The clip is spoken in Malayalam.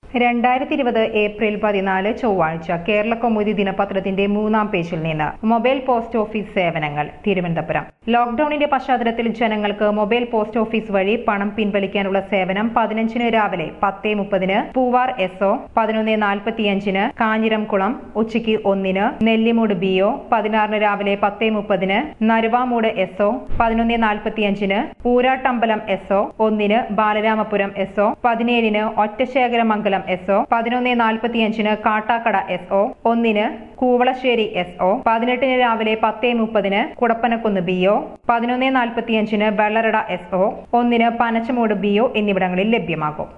2020 ഏപ്രിൽ 14 ചൊവ്വാഴ്ച കേരളകൗമുദി ദിനപത്രത്തിന്റെ 3-ാം പേജിൽ നിന്ന് മൊബൈൽ പോസ്റ്റ് ഓഫീസ് സേവനങ്ങൾ തിരുവനന്തപുരം. ലോക്ഡൌണിന്റെ പശ്ചാത്തലത്തിൽ ജനങ്ങൾക്ക് മൊബൈൽ പോസ്റ്റ് ഓഫീസ് വഴി പണം പിൻവലിക്കാനുള്ള സേവനം 15-ന് രാവിലെ 10:30-ന് പൂവാർ SO, 11:45-ന് കാഞ്ഞിരംകുളം, ഉച്ചയ്ക്ക് 1-ന് നെല്ലിമൂട് BO, 16-ന് രാവിലെ 10:30-ന് Naruvamoodu SO, 11:45-ന് പൂരാട്ടമ്പലം SO, 1-ന് Balaramapuram SO, 17-ന് Ottasekharamangalam SO, 11:45-ന് Kattakada SO, 1-ന് Koovalassery SO, 18-ന് രാവിലെ 10:30-ന് Kudappanakunnu BO, 11:45-ന് Vellarada SO, 1-ന് Panachamoodu BO എന്നിവിടങ്ങളിൽ ലഭ്യമാകും.